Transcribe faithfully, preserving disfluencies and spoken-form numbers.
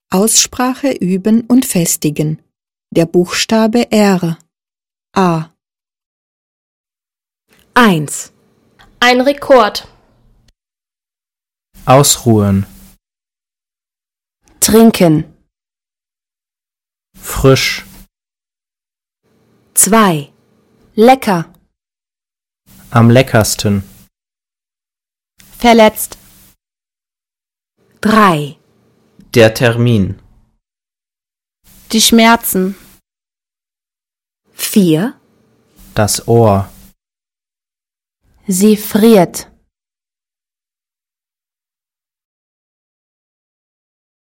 Aussprache üben und festigen. Der Buchstabe R. A. eins. Ein Rekord. Ausruhen. Trinken. Frisch. zwei. Lecker. Am leckersten. Verletzt. drei. Der Termin. Die Schmerzen. vier. Das Ohr. Sie friert.